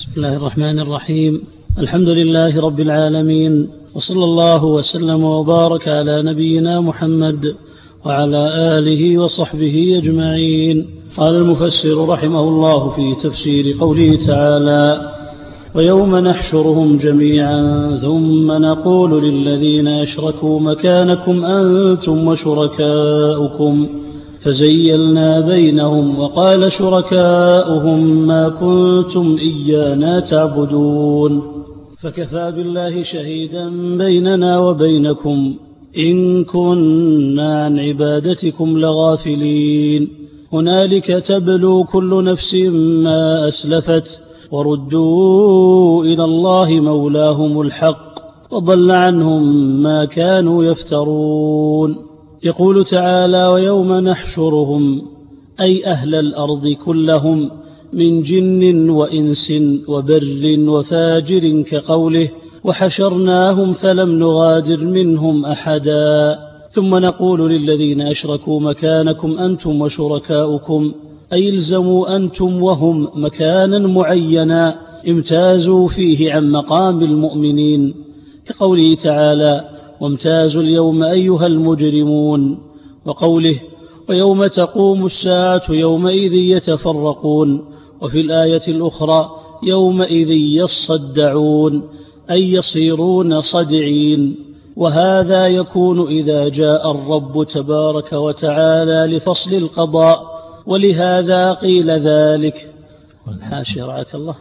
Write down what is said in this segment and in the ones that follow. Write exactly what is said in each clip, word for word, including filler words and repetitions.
بسم الله الرحمن الرحيم. الحمد لله رب العالمين، وصلى الله وسلم وبارك على نبينا محمد وعلى آله وصحبه أجمعين. قال المفسر رحمه الله في تفسير قوله تعالى: ويوم نحشرهم جميعا ثم نقول للذين أشركوا مكانكم أنتم وشركاؤكم فزيلنا بينهم وقال شركاؤهم ما كنتم إيانا تعبدون فكفى بالله شهيدا بيننا وبينكم إن كنا عن عبادتكم لغافلين. هنالك تبلو كل نفس ما أسلفت وردوا إلى الله مولاهم الحق وضل عنهم ما كانوا يفترون. يقول تعالى: ويوم نحشرهم، أي أهل الأرض كلهم من جن وإنس وبر وفاجر، كقوله: وحشرناهم فلم نغادر منهم أحدا. ثم نقول للذين أشركوا مكانكم أنتم وشركاؤكم، أي الزموا أنتم وهم مكانا معينا امتازوا فيه عن مقام المؤمنين، كقوله تعالى: وامتازوا اليوم أيها المجرمون، وقوله: ويوم تقوم الساعة يومئذ يتفرقون. وفي الآية الأخرى: يومئذ يصدعون، أي يصيرون صدعين. وهذا يكون إذا جاء الرب تبارك وتعالى لفصل القضاء، ولهذا قيل ذلك. حاشا رعاك الله.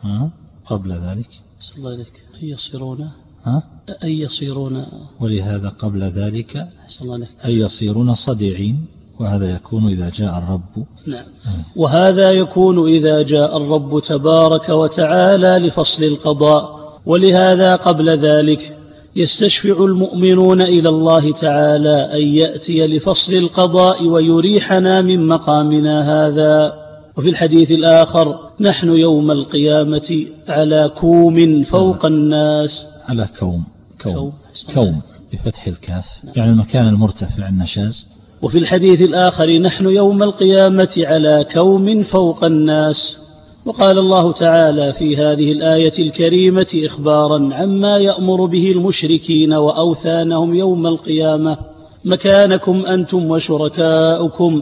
قبل ذلك صلى الله عليك أي يصيرون ها؟ أي يصيرون ولهذا قبل ذلك الله أي يصيرون صديعين، وهذا يكون إذا جاء الرب. نعم. وهذا يكون إذا جاء الرب تبارك وتعالى لفصل القضاء، ولهذا قبل ذلك يستشفع المؤمنون إلى الله تعالى أن يأتي لفصل القضاء ويريحنا من مقامنا هذا. وفي الحديث الآخر: نحن يوم القيامة على كوم فوق الناس. على كوم كوم كوم بفتح الكاف، يعني المكان المرتفع النشاز. وفي الحديث الآخر: نحن يوم القيامة على كوم فوق الناس. وقال الله تعالى في هذه الآية الكريمة إخبارا عما يأمر به المشركين وأوثانهم يوم القيامة: مكانكم أنتم وشركاؤكم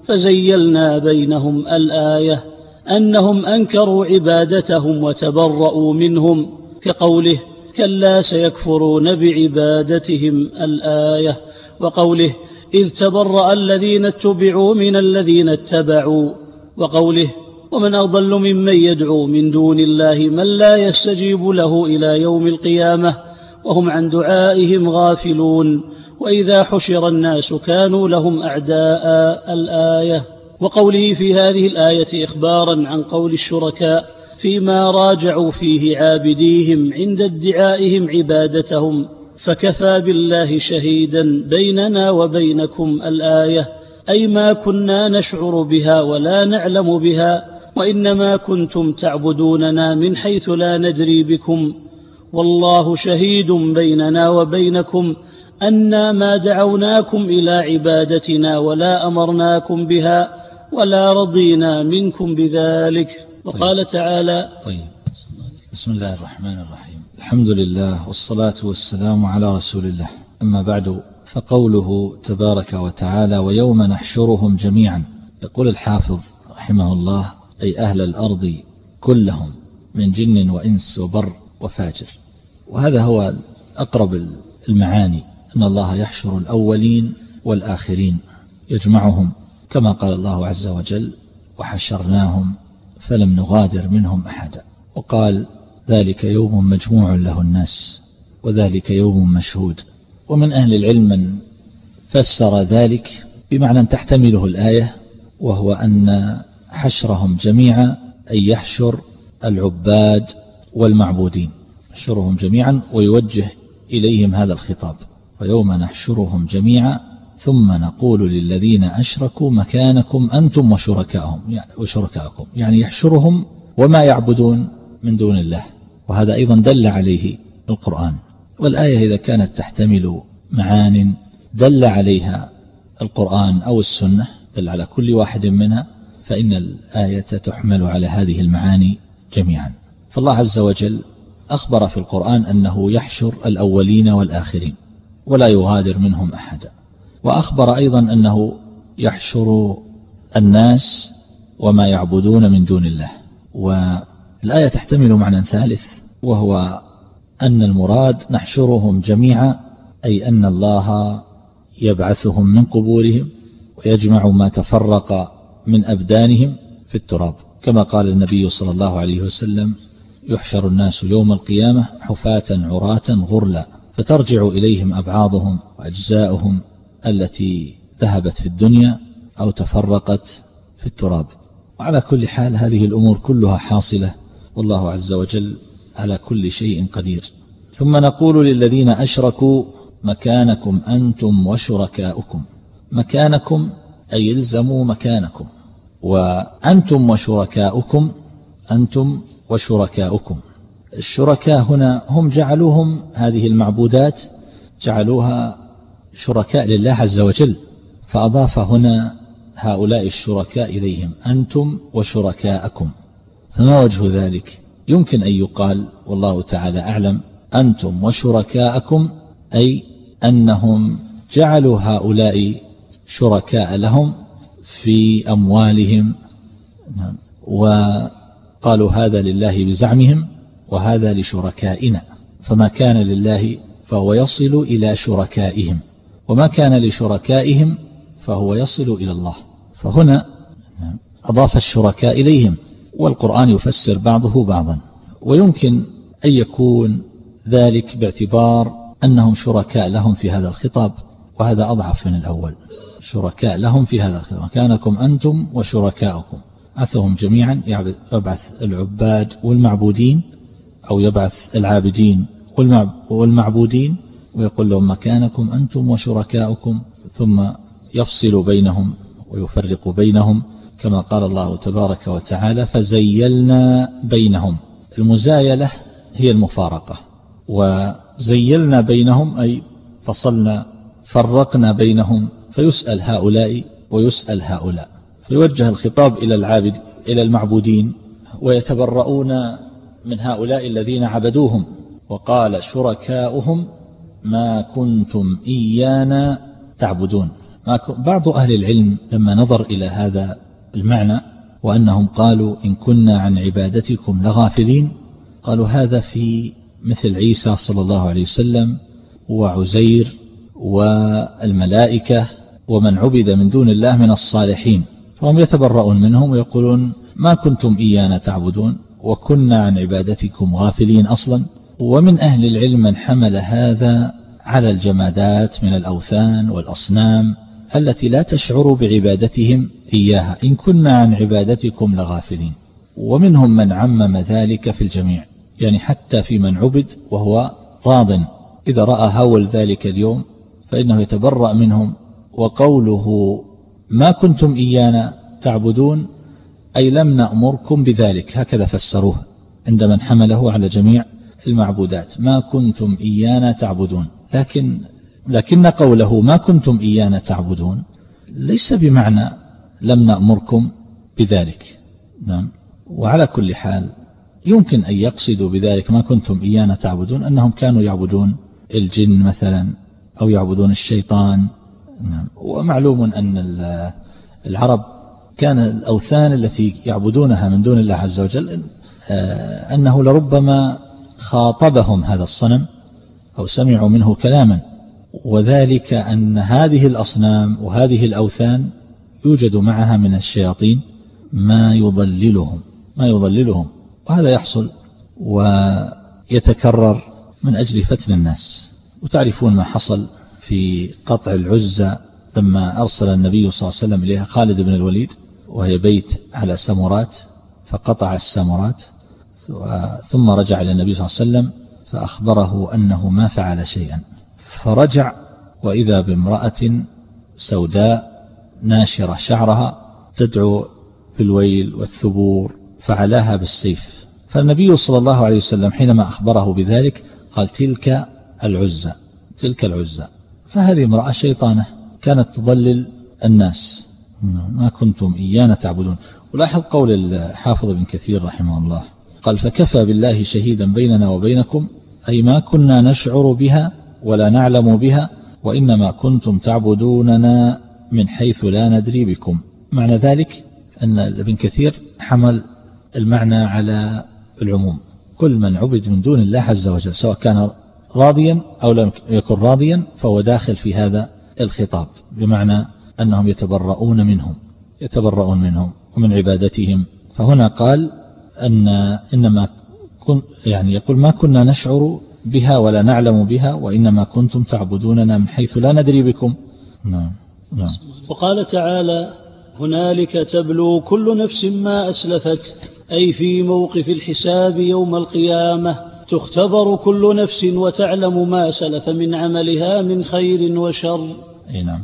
فزيلنا بينهم الآية، أنهم أنكروا عبادتهم وتبرؤوا منهم، كقوله: كلا سيكفرون بعبادتهم الآية. وقوله: إذ تبرأ الذين اتبعوا من الذين اتبعوا. وقوله: ومن أضل ممن يدعو من دون الله من لا يستجيب له إلى يوم القيامة وهم عن دعائهم غافلون. وإذا حشر الناس كانوا لهم أعداء الآية. وقوله في هذه الآية إخبارا عن قول الشركاء فيما راجعوا فيه عابديهم عند ادعائهم عبادتهم: فكفى بالله شهيدا بيننا وبينكم الآية، أي ما كنا نشعر بها ولا نعلم بها، وإنما كنتم تعبدوننا من حيث لا ندري بكم، والله شهيد بيننا وبينكم أنا ما دعوناكم إلى عبادتنا ولا أمرناكم بها ولا رضينا منكم بذلك. وقال طيب. تعالى: طيب. بسم الله الرحمن الرحيم. الحمد لله والصلاة والسلام على رسول الله. أما بعد، فقوله تبارك وتعالى: ويوم نحشرهم جميعا، يقول الحافظ رحمه الله: أي أهل الأرض كلهم من جن وإنس وبر وفاجر. وهذا هو أقرب المعاني، أن الله يحشر الأولين والآخرين، يجمعهم كما قال الله عز وجل: وحشرناهم فلم نغادر منهم أحدا. وقال: ذلك يوم مجموع له الناس وذلك يوم مشهود. ومن أهل العلم من فسر ذلك بمعنى تحتمله الآية، وهو أن حشرهم جميعا أي يحشر العباد والمعبودين، يحشرهم جميعا ويوجه إليهم هذا الخطاب: ويوم نحشرهم جميعا ثم نقول للذين أشركوا مكانكم أنتم وشركاءهم، يعني وشركاءكم، يعني يحشرهم وما يعبدون من دون الله. وهذا أيضا دل عليه القرآن. والآية إذا كانت تحتمل معان دل عليها القرآن أو السنة، دل على كل واحد منها، فإن الآية تحمل على هذه المعاني جميعا. فالله عز وجل أخبر في القرآن أنه يحشر الأولين والآخرين ولا يغادر منهم أحدا، وأخبر أيضا أنه يحشر الناس وما يعبدون من دون الله. والآية تحتمل معنى ثالث، وهو أن المراد نحشرهم جميعا، أي أن الله يبعثهم من قبورهم ويجمع ما تفرق من أبدانهم في التراب، كما قال النبي صلى الله عليه وسلم: يحشر الناس يوم القيامة حفاة عراة غرلا، فترجع إليهم أبعاضهم وأجزاؤهم التي ذهبت في الدنيا أو تفرقت في التراب. وعلى كل حال هذه الأمور كلها حاصلة، والله عز وجل على كل شيء قدير. ثم نقول للذين أشركوا مكانكم أنتم وشركاؤكم. مكانكم أي الزموا مكانكم، وأنتم وشركاؤكم، أنتم وشركاؤكم. الشركاء هنا هم جعلوهم هذه المعبودات جعلوها شركاء لله عز وجل، فأضاف هنا هؤلاء الشركاء إليهم: أنتم وشركاءكم. فما وجه ذلك؟ يمكن أن يقال والله تعالى أعلم: أنتم وشركاءكم، أي أنهم جعلوا هؤلاء شركاء لهم في أموالهم، وقالوا هذا لله بزعمهم وهذا لشركائنا، فما كان لله فهو يصل إلى شركائهم، وما كان لشركائهم فهو يصل إلى الله. فهنا أضاف الشركاء إليهم، والقرآن يفسر بعضه بعضا. ويمكن أن يكون ذلك باعتبار أنهم شركاء لهم في هذا الخطاب، وهذا أضعف من الأول. شركاء لهم في هذا الخطاب، مكانكم أنتم وشركاؤكم، بعثهم جميعا، يبعث العباد والمعبودين، أو يبعث العابدين والمعبودين ويقول لهم مكانكم أنتم وشركاؤكم، ثم يفصل بينهم ويفرق بينهم، كما قال الله تبارك وتعالى: فزيلنا بينهم. المزايلة هي المفارقة، وزيلنا بينهم أي فصلنا، فرقنا بينهم، فيسأل هؤلاء ويسأل هؤلاء، فيوجه الخطاب إلى العابد إلى المعبودين، ويتبرؤون من هؤلاء الذين عبدوهم. وقال: شركاؤهم ما كنتم إيانا تعبدون. بعض أهل العلم لما نظر إلى هذا المعنى وأنهم قالوا: إن كنا عن عبادتكم لغافلين، قالوا هذا في مثل عيسى صلى الله عليه وسلم وعزير والملائكة ومن عبد من دون الله من الصالحين، فهم يتبرؤون منهم ويقولون: ما كنتم إيانا تعبدون وكنا عن عبادتكم غافلين أصلا. ومن أهل العلم من حمل هذا على الجمادات من الأوثان والأصنام التي لا تشعر بعبادتهم إياها، إن كنا عن عبادتكم لغافلين. ومنهم من عمم ذلك في الجميع، يعني حتى في من عبد وهو راض، إذا رأى هول ذلك اليوم فإنه يتبرأ منهم. وقوله ما كنتم إيانا تعبدون أي لم نأمركم بذلك، هكذا فسروه عند من حمله على جميع المعبودات: ما كنتم إيانا تعبدون. لكن لكن قوله ما كنتم إيانا تعبدون ليس بمعنى لم نأمركم بذلك. نعم. وعلى كل حال يمكن أن يقصدوا بذلك ما كنتم إيانا تعبدون أنهم كانوا يعبدون الجن مثلا أو يعبدون الشيطان. نعم. ومعلوم أن العرب كان الأوثان التي يعبدونها من دون الله عز وجل أنه لربما خاطبهم هذا الصنم أو سمعوا منه كلاما، وذلك أن هذه الأصنام وهذه الأوثان يوجد معها من الشياطين ما يضللهم ما يضللهم وهذا يحصل ويتكرر من أجل فتن الناس. وتعرفون ما حصل في قطع العزة لما أرسل النبي صلى الله عليه وسلم إليها خالد بن الوليد، وهي بيت على سمرات، فقطع السمرات، ثم رجع إلى النبي صلى الله عليه وسلم فأخبره أنه ما فعل شيئا، فرجع وإذا بامرأة سوداء ناشرة شعرها تدعو بالويل والثبور، فعلاها بالسيف. فالنبي صلى الله عليه وسلم حينما أخبره بذلك قال: تلك العزة تلك العزة. فهذه امرأة شيطانة كانت تضلل الناس، ما كنتم إيانا تعبدون. ولاحظ قول الحافظ ابن كثير رحمه الله، قال فكفى بالله شهيدا بيننا وبينكم، أي ما كنا نشعر بها ولا نعلم بها، وإنما كنتم تعبدوننا من حيث لا ندري بكم. معنى ذلك أن ابن كثير حمل المعنى على العموم، كل من عبد من دون الله عز وجل سواء كان راضيا أو لم يكن راضيا فهو داخل في هذا الخطاب، بمعنى أنهم يتبرؤون منهم يتبرؤون منهم ومن عبادتهم. فهنا قال أن إنما كن يعني يقول ما كنا نشعر بها ولا نعلم بها، وإنما كنتم تعبدوننا من حيث لا ندري بكم. نعم نعم. وقال تعالى هنالك تبلو كل نفس ما أسلفت، أي في موقف الحساب يوم القيامة تختبر كل نفس وتعلم ما سلف من عملها من خير وشر. أي نعم.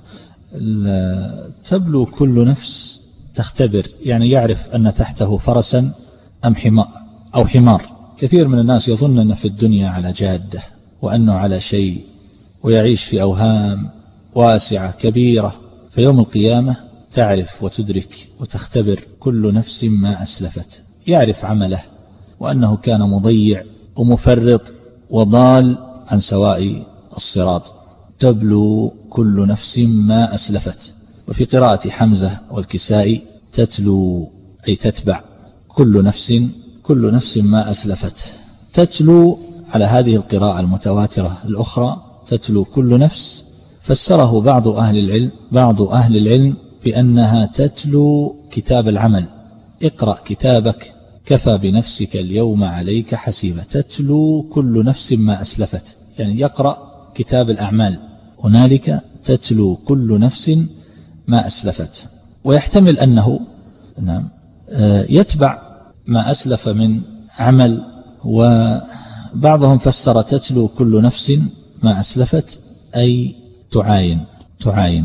تبلو كل نفس تختبر، يعني يعرف أن تحته فرسا أم حمار أو حمار. كثير من الناس يظن أن في الدنيا على جادة وأنه على شيء، ويعيش في أوهام واسعة كبيرة. في يوم القيامة تعرف وتدرك وتختبر كل نفس ما أسلفت، يعرف عمله وأنه كان مضيع ومفرط وضال عن سواء الصراط. تبلو كل نفس ما أسلفت. وفي قراءة حمزة والكسائي تتلو أي تتبع، كل نفس كل نفس ما أسلفت. تتلو على هذه القراءة المتواترة الأخرى تتلو كل نفس، فسره بعض أهل العلم بعض أهل العلم بأنها تتلو كتاب العمل. اقرأ كتابك كفى بنفسك اليوم عليك حسيبا. تتلو كل نفس ما أسلفت، يعني يقرأ كتاب الأعمال. هنالك تتلو كل نفس ما أسلفت. ويحتمل أنه نعم يتبع ما أسلف من عمل، وبعضهم فسر تتلو كل نفس ما أسلفت أي تعاين تعاين.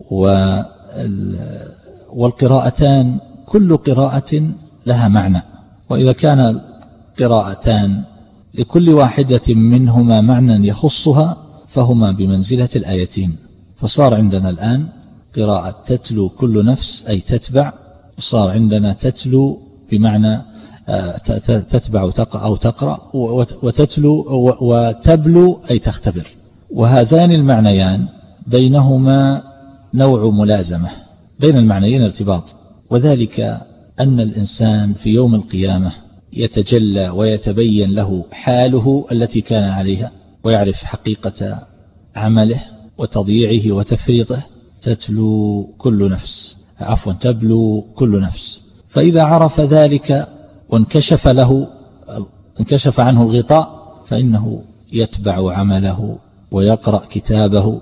والقراءتان كل قراءة لها معنى، وإذا كان قراءتان لكل واحدة منهما معنى يخصها فهما بمنزلة الآيتين. فصار عندنا الآن قراءة تتلو كل نفس أي تتبع، وصار عندنا تتلو بمعنى تتبع أو تقرأ، وتتلو وتبلو أي تختبر. وهذان المعنيان بينهما نوع ملازمة، بين المعنيين ارتباط، وذلك أن الإنسان في يوم القيامة يتجلى ويتبين له حاله التي كان عليها، ويعرف حقيقة عمله وتضييعه وتفريطه. تتلو كل نفس عفوا تبلو كل نفس. فإذا عرف ذلك وانكشف له انكشف عنه الغطاء فإنه يتبع عمله ويقرأ كتابه.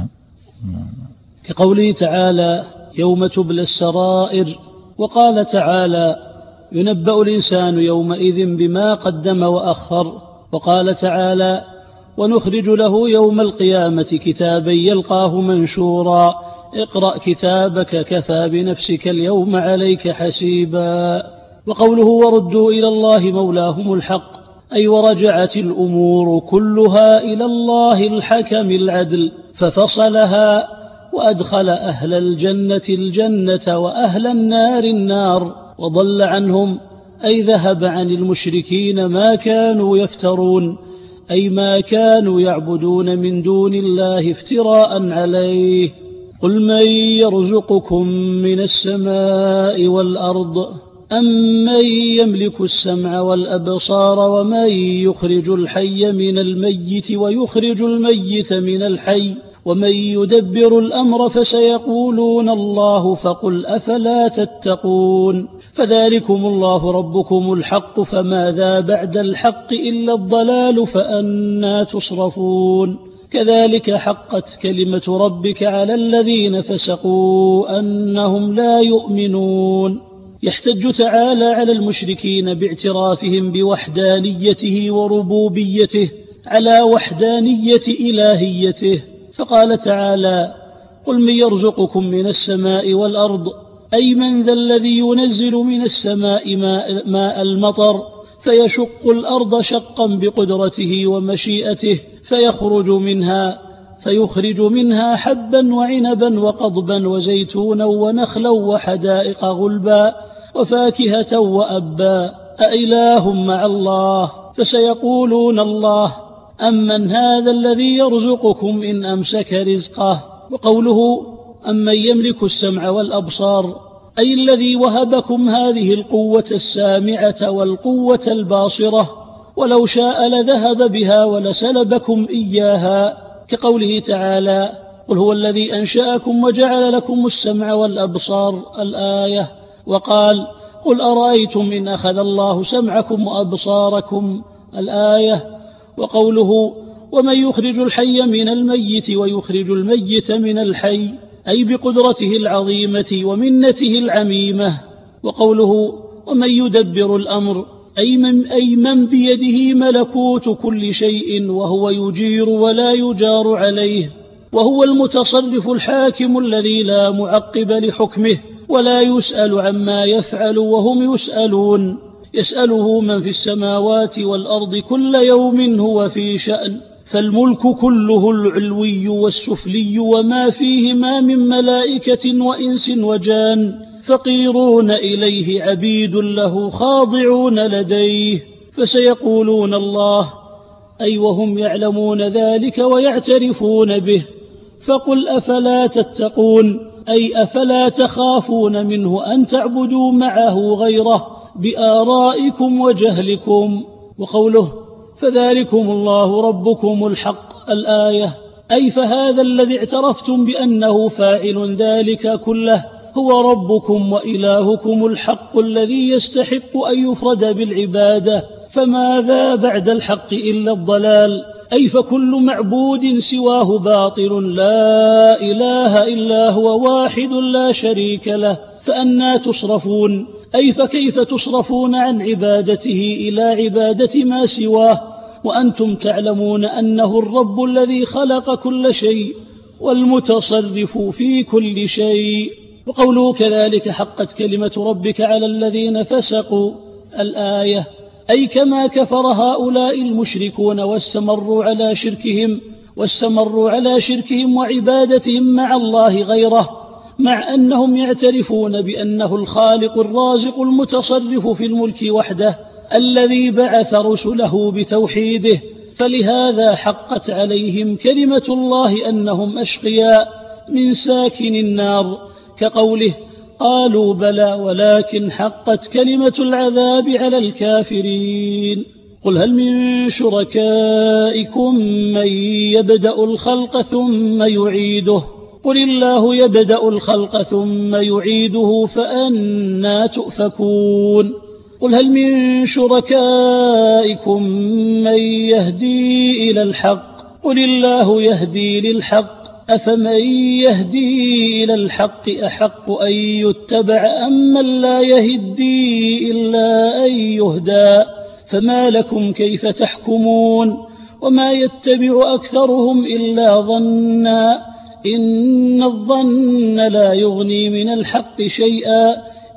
كقوله تعالى يوم تبلى السرائر. وقال تعالى ينبأ الإنسان يومئذ بما قدم وأخر. وقال تعالى ونخرج له يوم القيامة كتابا يلقاه منشورا اقرأ كتابك كفى بنفسك اليوم عليك حسيبا. وقوله وردوا إلى الله مولاهم الحق، أي ورجعت الأمور كلها إلى الله الحكم العدل ففصلها وأدخل أهل الجنة الجنة وأهل النار النار، وضل عنهم أي ذهب عن المشركين ما كانوا يفترون، أي ما كانوا يعبدون من دون الله افتراء عليه. قل من يرزقكم من السماء والأرض أم من يملك السمع والأبصار ومن يخرج الحي من الميت ويخرج الميت من الحي ومن يدبر الأمر فسيقولون الله فقل أفلا تتقون. فذلكم الله ربكم الحق فماذا بعد الحق إلا الضلال فأنى تصرفون. كذلك حقت كلمة ربك على الذين فسقوا أنهم لا يؤمنون. يحتج تعالى على المشركين باعترافهم بوحدانيته وربوبيته على وحدانية إلهيته، فقال تعالى قل من يرزقكم من السماء والأرض، أي من ذا الذي ينزل من السماء ماء, ماء المطر فيشق الأرض شقا بقدرته ومشيئته فيخرج منها فيخرج منها حبا وعنبا وقضبا وزيتونا ونخلا وحدائق غلبا وفاكهة وأبا أإله مع الله؟ فسيقولون الله. أمن هذا الذي يرزقكم إن أمسك رزقه؟ وقوله أمن يملك السمع والأبصار، أي الذي وهبكم هذه القوة السامعة والقوة الباصرة، ولو شاء لذهب بها ولسلبكم إياها، كقوله تعالى قل هو الذي أنشأكم وجعل لكم السمع والأبصار الآية. وقال قل أرأيتم إن أخذ الله سمعكم وأبصاركم الآية. وقوله ومن يخرج الحي من الميت ويخرج الميت من الحي، أي بقدرته العظيمة ومنته العميمة. وقوله ومن يدبر الأمر، أي من, أي من بيده ملكوت كل شيء وهو يجير ولا يجار عليه، وهو المتصرف الحاكم الذي لا معقب لحكمه ولا يسأل عما يفعل وهم يسألون. يسأله من في السماوات والأرض كل يوم هو في شأن، فالملك كله العلوي والسفلي وما فيهما من ملائكة وإنس وجان، فقيرون إليه عبيد له خاضعون لديه. فسيقولون الله، أي وهم يعلمون ذلك ويعترفون به. فقل أفلا تتقون، أي أفلا تخافون منه أن تعبدوا معه غيره بآرائكم وجهلكم. وقوله فذلكم الله ربكم الحق الآية، أي فهذا الذي اعترفتم بأنه فاعل ذلك كله هو ربكم وإلهكم الحق الذي يستحق أن يفرد بالعبادة، فماذا بعد الحق إلا الضلال، أي فكل معبود سواه باطل لا إله إلا هو واحد لا شريك له، فأنى تصرفون، أي فكيف تصرفون عن عبادته إلى عبادة ما سواه وأنتم تعلمون أنه الرب الذي خلق كل شيء والمتصرف في كل شيء. وقوله كذلك حقت كلمة ربك على الذين فسقوا الآية، أي كما كفر هؤلاء المشركون واستمروا على شركهم واستمروا على شركهم وعبادتهم مع الله غيره، مع أنهم يعترفون بأنه الخالق الرازق المتصرف في الملك وحده الذي بعث رسله بتوحيده، فلهذا حقت عليهم كلمة الله أنهم أشقياء من ساكن النار، كقوله قالوا بلى ولكن حقت كلمة العذاب على الكافرين. قل هل من شركائكم من يبدأ الخلق ثم يعيده؟ قل الله يبدأ الخلق ثم يعيده فأنى تؤفكون. قل هل من شركائكم من يهدي إلى الحق؟ قل الله يهدي للحق، أفمن يهدي إلى الحق أحق أن يتبع أم من لا يهدي إلا أن يهدى؟ فما لكم كيف تحكمون؟ وما يتبع أكثرهم إلا ظنا، إن الظن لا يغني من الحق شيئا،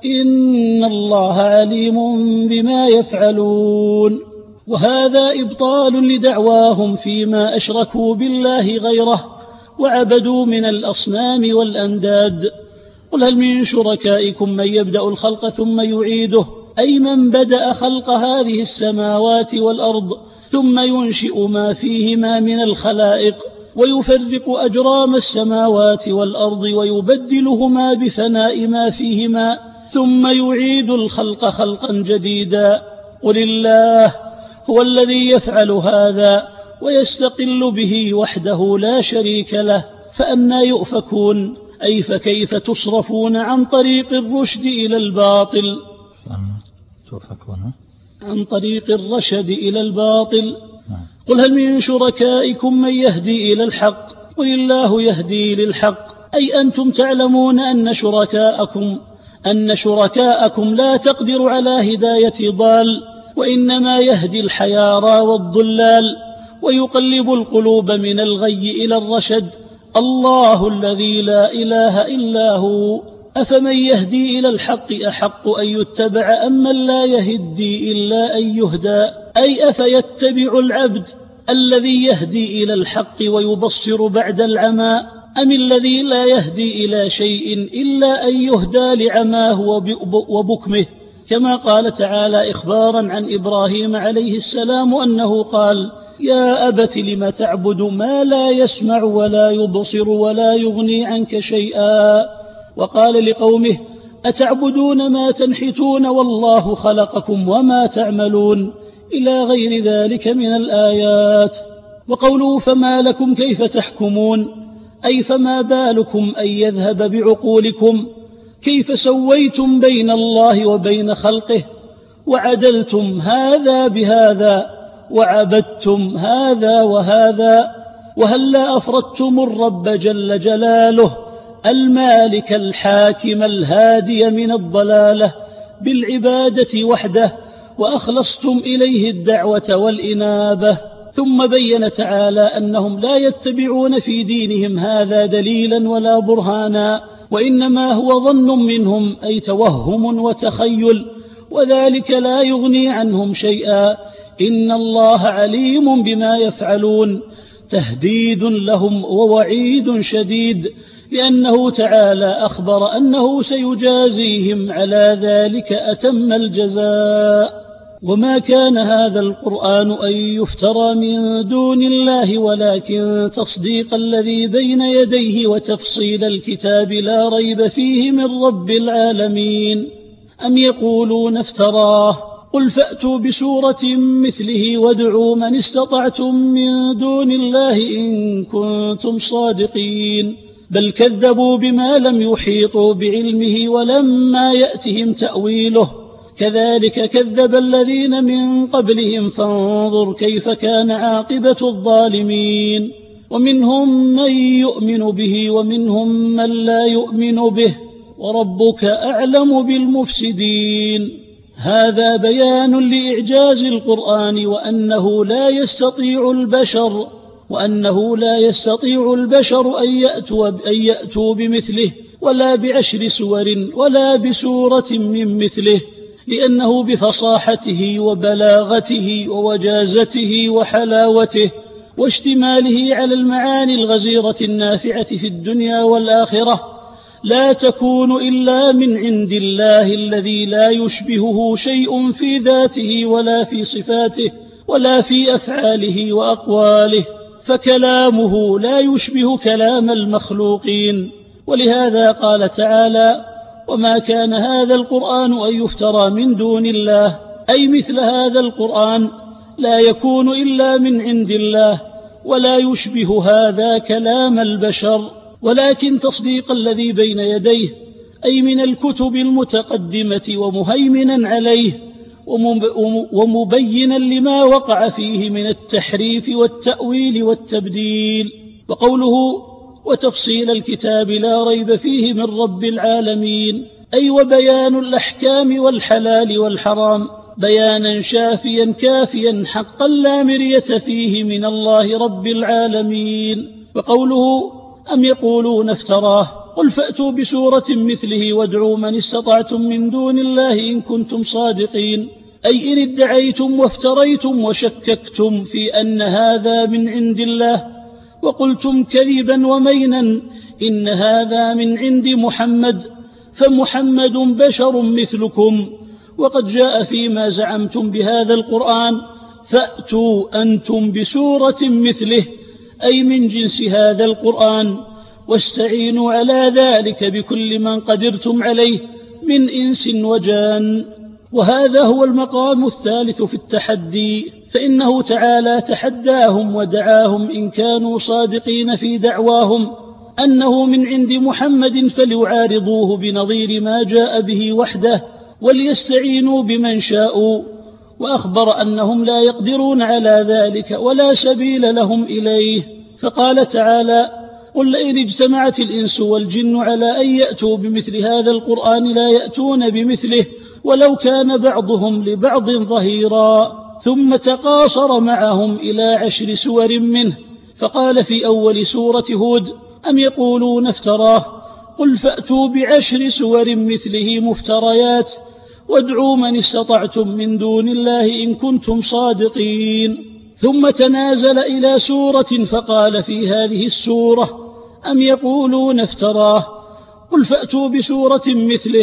إن الله عليم بما يفعلون. وهذا إبطال لدعواهم فيما أشركوا بالله غيره وعبدوا من الأصنام والأنداد. قل هل من شركائكم من يبدأ الخلق ثم يعيده، أي من بدأ خلق هذه السماوات والأرض ثم ينشئ ما فيهما من الخلائق ويفرق أجرام السماوات والأرض ويبدلهما بفناء ما فيهما ثم يعيد الخلق خلقا جديدا. قل الله هو الذي يفعل هذا ويستقل به وحده لا شريك له، فأنى يؤفكون، أي فكيف تصرفون عن طريق الرشد إلى الباطل عن طريق الرشد إلى الباطل. قل هل من شركائكم من يهدي إلى الحق؟ قل الله يهدي للحق، أي أنتم تعلمون أن شركاءكم أن شركاءكم لا تقدر على هداية ضال، وإنما يهدي الحيارى والضلال ويقلب القلوب من الغي إلى الرشد، الله الذي لا إله إلا هو. أفمن يهدي إلى الحق أحق أن يتبع أم من لا يهدي إلا أن يهدى، أي أفيتبع العبد الذي يهدي إلى الحق ويبصر بعد العمى، أم الذي لا يهدي إلى شيء إلا أن يهدى لعماه وبكمه، كما قال تعالى إخبارا عن إبراهيم عليه السلام أنه قال: يا أبت لم تعبد ما لا يسمع ولا يبصر ولا يغني عنك شيئا. وقال لقومه: أتعبدون ما تنحتون والله خلقكم وما تعملون، إلى غير ذلك من الآيات. وقوله: فما لكم كيف تحكمون، أي فما بالكم أن يذهب بعقولكم، كيف سويتم بين الله وبين خلقه، وعدلتم هذا بهذا، وعبدتم هذا وهذا، وهلا أفردتم الرب جل جلاله المالك الحاكم الهادي من الضلالة بالعبادة وحده، وأخلصتم إليه الدعوة والإنابة. ثم بين تعالى أنهم لا يتبعون في دينهم هذا دليلا ولا برهانا، وإنما هو ظن منهم، أي توهم وتخيل، وذلك لا يغني عنهم شيئا. إن الله عليم بما يفعلون، تهديد لهم ووعيد شديد، لأنه تعالى أخبر أنه سيجازيهم على ذلك أتم الجزاء. وما كان هذا القرآن أن يفترى من دون الله، ولكن تصديق الذي بين يديه وتفصيل الكتاب لا ريب فيه من رب العالمين. أم يقولون افتراه، قل فأتوا بسورة مثله وادعوا من استطعتم من دون الله إن كنتم صادقين، بل كذبوا بما لم يحيطوا بعلمه ولما يأتهم تأويله، كذلك كذب الذين من قبلهم فانظر كيف كان عاقبة الظالمين. ومنهم من يؤمن به ومنهم من لا يؤمن به، وربك أعلم بالمفسدين. هذا بيان لإعجاز القرآن، وأنه لا يستطيع البشر وأنه لا يستطيع البشر أن يأتوا, أن يأتوا بمثله، ولا بعشر سور ولا بسورة من مثله، لأنه بفصاحته وبلاغته ووجازته وحلاوته واشتماله على المعاني الغزيرة النافعة في الدنيا والآخرة لا تكون إلا من عند الله الذي لا يشبهه شيء في ذاته ولا في صفاته ولا في أفعاله وأقواله، فكلامه لا يشبه كلام المخلوقين. ولهذا قال تعالى: وما كان هذا القرآن أن يفترى من دون الله، أي مثل هذا القرآن لا يكون إلا من عند الله، ولا يشبه هذا كلام البشر، ولكن تصديق الذي بين يديه، أي من الكتب المتقدمة ومهيمنا عليه ومبينا لما وقع فيه من التحريف والتأويل والتبديل. وقوله: وتفصيل الكتاب لا ريب فيه من رب العالمين، أي وبيان الأحكام والحلال والحرام بيانا شافيا كافيا حقا لا مرية فيه من الله رب العالمين. وقوله: أم يقولون افتراه، قل فأتوا بسورة مثله وادعوا من استطعتم من دون الله إن كنتم صادقين، أي إن ادعيتم وافتريتم وشككتم في أن هذا من عند الله، وقلتم كذبا ومينا إن هذا من عند محمد، فمحمد بشر مثلكم، وقد جاء فيما زعمتم بهذا القرآن فأتوا أنتم بسورة مثله، أي من جنس هذا القرآن، واستعينوا على ذلك بكل من قدرتم عليه من إنس وجان. وهذا هو المقام الثالث في التحدي، فإنه تعالى تحداهم ودعاهم إن كانوا صادقين في دعواهم أنه من عند محمد فليعارضوه بنظير ما جاء به وحده وليستعينوا بمن شاءوا، وأخبر أنهم لا يقدرون على ذلك ولا سبيل لهم إليه. فقال تعالى: قل لئن اجتمعت الإنس والجن على أن يأتوا بمثل هذا القرآن لا يأتون بمثله ولو كان بعضهم لبعض ظهيرا. ثم تقاصر معهم إلى عشر سور منه، فقال في أول سورة هود: أم يقولون افتراه، قل فأتوا بعشر سور مثله مفتريات وادعوا من استطعتم من دون الله إن كنتم صادقين. ثم تنازل إلى سورة فقال في هذه السورة: أم يقولون افتراه، قل فأتوا بسورة مثله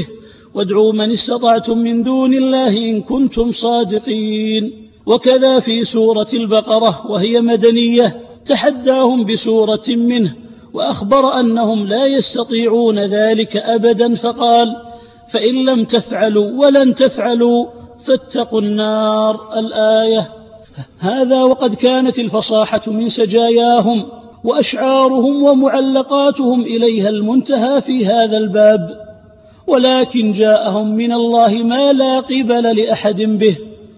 وادعوا من استطعتم من دون الله إن كنتم صادقين. وكذا في سورة البقرة وهي مدنية تحداهم بسورة منه وأخبر أنهم لا يستطيعون ذلك أبدا، فقال: فإن لم تفعلوا ولن تفعلوا فاتقوا النار. الآية. هذا وقد كانت الفصاحة من سجاياهم وأشعارهم ومعلقاتهم إليها المنتهى في هذا الباب، ولكن جاءهم من الله ما لا قبل لأحد به،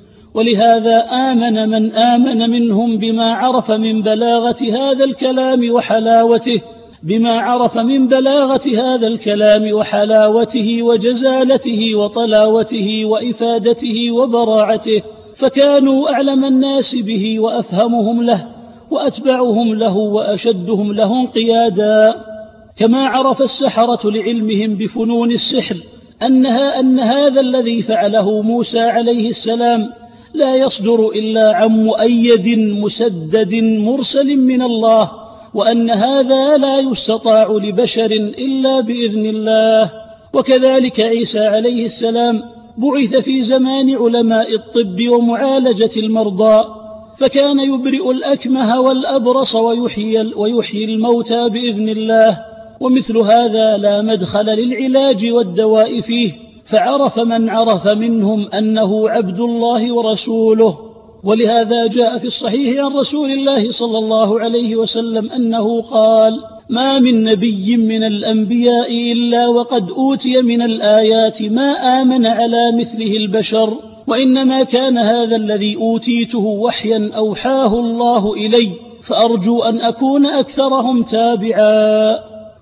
ولهذا آمن من آمن منهم بما عرف من بلاغة هذا الكلام وحلاوته بما عرف من بلاغة هذا الكلام وحلاوته وجزالته وطلاوته وإفادته وبراعته، فكانوا أعلم الناس به وأفهمهم له وأتبعهم له وأشدهم له انقيادا. كما عرف السحرة لعلمهم بفنون السحر أنها أن هذا الذي فعله موسى عليه السلام لا يصدر إلا عن مؤيد مسدد مرسل من الله، وأن هذا لا يستطاع لبشر إلا بإذن الله. وكذلك عيسى عليه السلام بعث في زمان علماء الطب ومعالجة المرضى، فكان يبرئ الأكمه والأبرص ويحيي, ويحيي الموتى بإذن الله، ومثل هذا لا مدخل للعلاج والدواء فيه، فعرف من عرف منهم أنه عبد الله ورسوله. ولهذا جاء في الصحيح عن رسول الله صلى الله عليه وسلم أنه قال: ما من نبي من الأنبياء إلا وقد أوتي من الآيات ما آمن على مثله البشر، وإنما كان هذا الذي أوتيته وحيا أوحاه الله إلي، فأرجو أن أكون أكثرهم تابعا.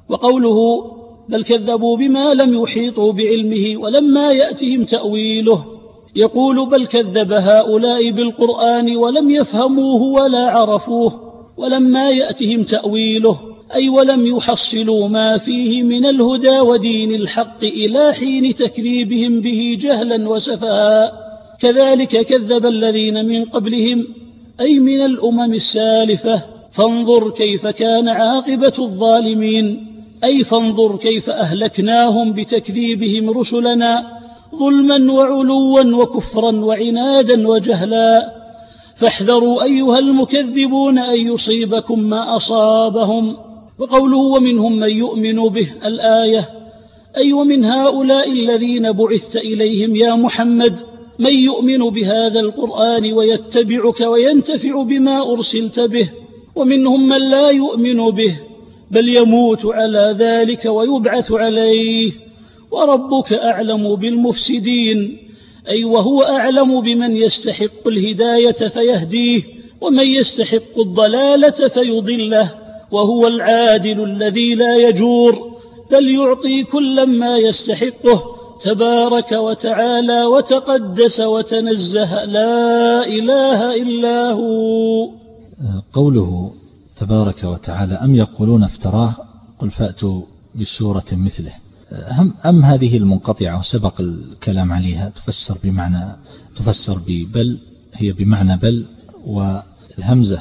وقوله: بل كذبوا بما لم يحيطوا بعلمه ولما يأتهم تأويله، يقول: بل كذب هؤلاء بالقرآن ولم يفهموه ولا عرفوه ولما يأتهم تأويله، أي ولم يحصلوا ما فيه من الهدى ودين الحق إلى حين تكذيبهم به جهلا وسفها. كذلك كذب الذين من قبلهم، أي من الأمم السالفة، فانظر كيف كان عاقبة الظالمين، أي فانظر كيف أهلكناهم بتكذيبهم رسلنا ظلما وعلوا وكفرا وعنادا وجهلا. فاحذروا أيها المكذبون أن يصيبكم ما أصابهم. وقوله: ومنهم من يؤمن به، الآية، أي ومن هؤلاء الذين بعثت إليهم يا محمد من يؤمن بهذا القرآن ويتبعك وينتفع بما أرسلت به، ومنهم من لا يؤمن به بل يموت على ذلك ويبعث عليه، وربك أعلم بالمفسدين، أي وهو أعلم بمن يستحق الهداية فيهديه ومن يستحق الضلالة فيضله، وهو العادل الذي لا يجور بل يعطي كل ما يستحقه تبارك وتعالى وتقدس وتنزه، لا إله إلا هو. قوله تبارك وتعالى: أم يقولون افتراه، قل فأتوا بسورة مثله. أم هذه المنقطعة سبق الكلام عليها تفسر بمعنى تفسر ببل، هي بمعنى بل والهمزة.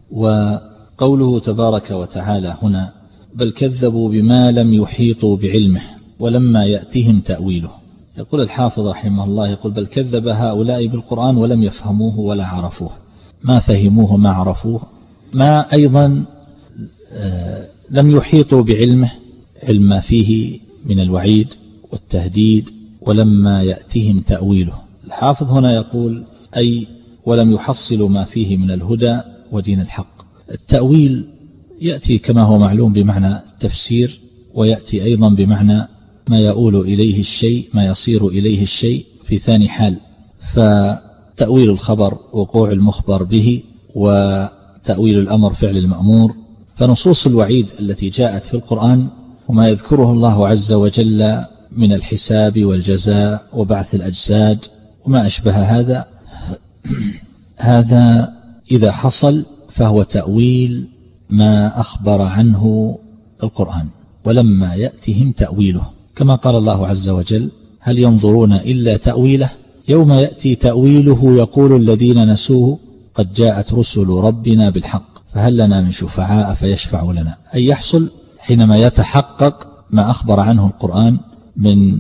وقوله تبارك وتعالى هنا: بل كذبوا بما لم يحيطوا بعلمه ولما يأتهم تأويله. يقول الحافظ رحمه الله، يقول: بل كذب هؤلاء بالقرآن ولم يفهموه ولا عرفوه، ما فهموه ما عرفوه، ما أيضا لم يحيطوا بعلمه، علم ما فيه من الوعيد والتهديد، ولما يأتهم تأويله. الحافظ هنا يقول: أي ولم يحصلوا ما فيه من الهدى ودين الحق. التأويل يأتي كما هو معلوم بمعنى التفسير، ويأتي أيضا بمعنى ما يؤول إليه الشيء، ما يصير إليه الشيء في ثاني حال. فتأويل الخبر وقوع المخبر به، وتأويل الأمر فعل المأمور. فنصوص الوعيد التي جاءت في القرآن وما يذكره الله عز وجل من الحساب والجزاء وبعث الأجساد وما أشبه هذا، هذا إذا حصل فهو تأويل ما أخبر عنه القرآن، ولما يأتهم تأويله، كما قال الله عز وجل: هل ينظرون إلا تأويله يوم يأتي تأويله يقول الذين نسوه قد جاءت رسل ربنا بالحق فهل لنا من شفعاء فيشفعوا لنا. أي يحصل حينما يتحقق ما أخبر عنه القرآن من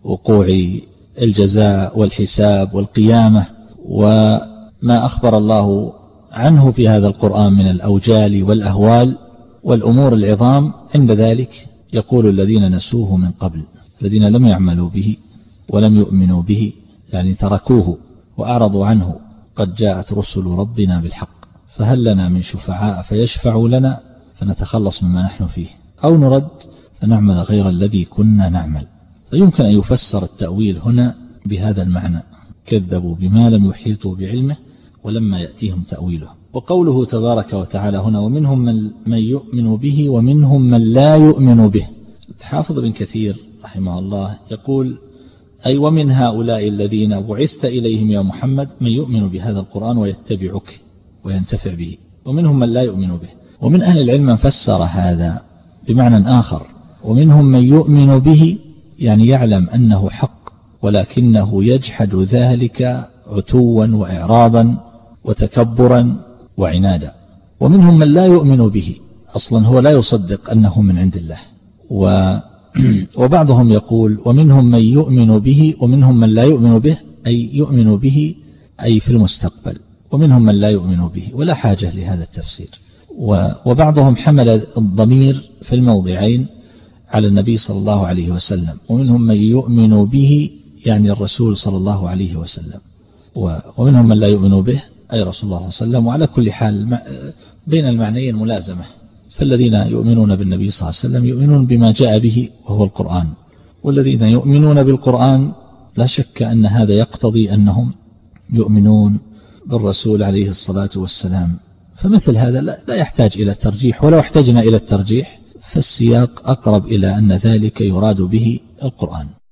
وقوع الجزاء والحساب والقيامة وما أخبر الله عنه في هذا القرآن من الأوجال والأهوال والأمور العظام. عند ذلك يقول الذين نسوه من قبل، الذين لم يعملوا به ولم يؤمنوا به، يعني تركوه وأعرضوا عنه، قد جاءت رسل ربنا بالحق فهل لنا من شفعاء فيشفعوا لنا فنتخلص مما نحن فيه، أو نرد فنعمل غير الذي كنا نعمل. فيمكن أن يفسر التأويل هنا بهذا المعنى: كذبوا بما لم يحيطوا بعلمه ولما يأتيهم تأويله. وقوله تبارك وتعالى هنا: ومنهم من يؤمن به ومنهم من لا يؤمن به. الحافظ بن كثير رحمه الله يقول: أي ومن هؤلاء الذين بعثت إليهم يا محمد من يؤمن بهذا القرآن ويتبعك وينتفع به، ومنهم من لا يؤمن به. ومن أهل العلم من فسر هذا بمعنى آخر: ومنهم من يؤمن به، يعني يعلم أنه حق ولكنه يجحد ذلك عتوا وإعراضا وتكبرا وعنادا. ومنهم من لا يؤمن به، أصلا هو لا يصدق أنه من عند الله. و وبعضهم يقول: ومنهم من يؤمن به ومنهم من لا يؤمن به، أي يؤمن به أي في المستقبل، ومنهم من لا يؤمن به، ولا حاجة لهذا التفسير. وبعضهم حمل الضمير في الموضعين على النبي صلى الله عليه وسلم: ومنهم من يؤمن به يعني الرسول صلى الله عليه وسلم، ومنهم من لا يؤمن به أي رسول الله صلى الله عليه وسلم. وعلى كل حال بين المعنيين ملازمة، فالذين يؤمنون بالنبي صلى الله عليه وسلم يؤمنون بما جاء به وهو القرآن، والذين يؤمنون بالقرآن لا شك أن هذا يقتضي أنهم يؤمنون بالرسول عليه الصلاة والسلام. فمثل هذا لا يحتاج إلى ترجيح، ولو احتجنا إلى الترجيح فالسياق أقرب إلى أن ذلك يراد به القرآن.